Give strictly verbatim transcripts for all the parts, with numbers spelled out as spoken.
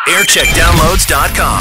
aircheck downloads dot com.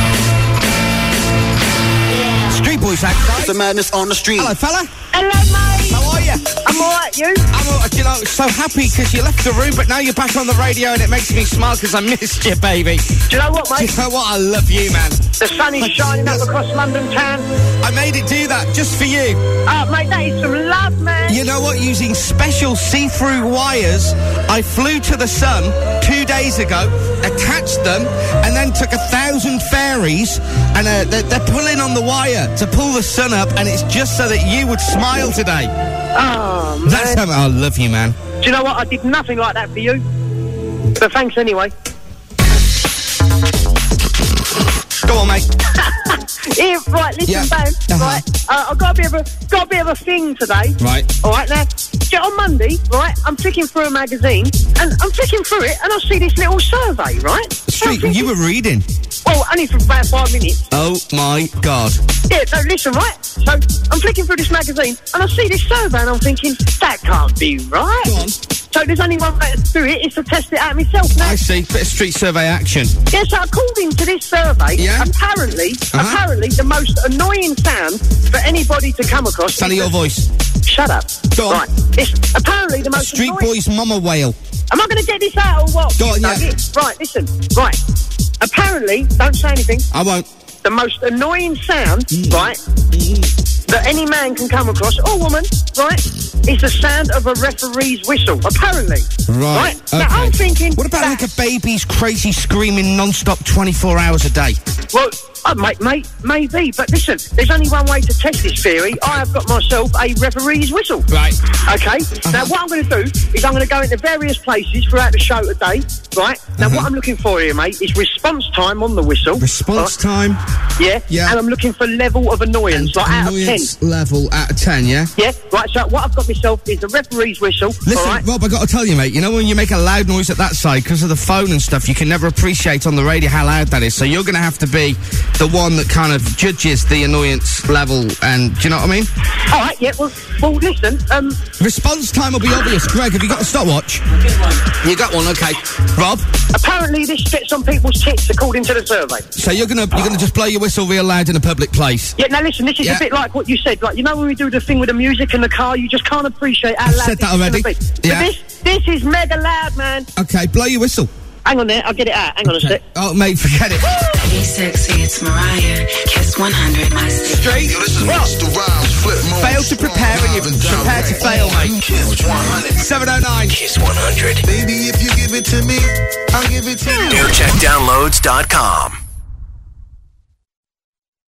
Street Boys act, guys. The madness on the street. Hello, fella. Hello, mate. How are you? I'm alright, you? I'm all, you know, so happy because you left the room, but now you're back on the radio and it makes me smile because I missed you, baby. Do you know what, Do mate? you know what? I love you, man. The sun is shining up across London town. I made it do that just for you. Oh, mate, that is some love, man. You know what? Using special see-through wires, I flew to the sun two days ago, attached them, and then took a thousand fairies, and uh, they're, they're pulling on the wire to pull the sun up, and it's just so that you would smile today. Oh, man. That's how I love you, man. Do you know what? I did nothing like that for you. But thanks anyway. Go on, mate. Here, right, listen, Yeah. Ben. Uh-huh. Right, uh, I've got a bit of a got a bit of a thing today. Right. All right, now, get on Monday, right? I'm flicking through a magazine, and I'm flicking through it, and I see this little survey, right? Street, you were reading. Well, only for about five minutes. Oh, my God. Yeah, no, listen, right? So, I'm flicking through this magazine, and I see this survey, and I'm thinking, that can't be right. Go on. So, there's only one way to do it, is to test it out myself now. I see. Bit of street survey action. Yeah, so according to this survey, Yeah? apparently, Uh-huh. apparently, the most annoying sound for anybody to come across... Sound of is your the- voice. Shut up. Go on. Right. It's apparently the most Street annoying... Boys mama whale. Am I going to get this out or what? Go on, you yeah. nugget? Right, listen. Right. Apparently, don't say anything, I won't. the most annoying sound, Mm. right, that any man can come across, or woman, right, is the sound of a referee's whistle, apparently. Right. Now, Okay. I'm thinking... What about that- like a baby's crazy screaming non-stop twenty-four hours a day? Well, uh, mate, mate, maybe, but listen, there's only one way to test this theory. I have got myself a referee's whistle. Right. Okay? Now, what I'm going to do is I'm going to go into various places throughout the show today, right? Now, Uh-huh. what I'm looking for here, mate, is response time on the whistle. Response time. Right? Yeah? Yeah. And I'm looking for level of annoyance, like out of ten. Annoyance level out of ten, yeah? Yeah? Right, so what I've got myself is the referee's whistle, Listen, all right? Rob, I got to tell you, mate, you know when you make a loud noise at that side because of the phone and stuff, you can never appreciate on the radio how loud that is. So you're going to have to be the one that kind of judges the annoyance level, and do you know what I mean? All right, yeah, well, well, listen, um... Response time will be obvious. Greg, have you got a stopwatch? You got one, okay. Rob, apparently this gets on people's tits, according to the survey. so you're gonna you're gonna just blow your whistle real loud in a public place. Yeah, now listen, this is Yeah. a bit like what you said. Like, you know when we do the thing with the music in the car, you just can't appreciate how I've loud said that this is already. gonna be. Yeah. But this, this is mega loud, man. Okay, blow your whistle. Hang on there, I'll get it out. Hang on a sec. Oh, mate, forget it. Hey, sexy, it's Mariah. Kiss one hundred, my stick. Straight. Yo, this is Mister Rhymes, Flip Mode. Fail to prepare and you're prepared to fail, mate. Kiss one hundred. seven oh nine. Kiss one hundred. Baby, if you give it to me, I'll give it to you. aircheck downloads dot com.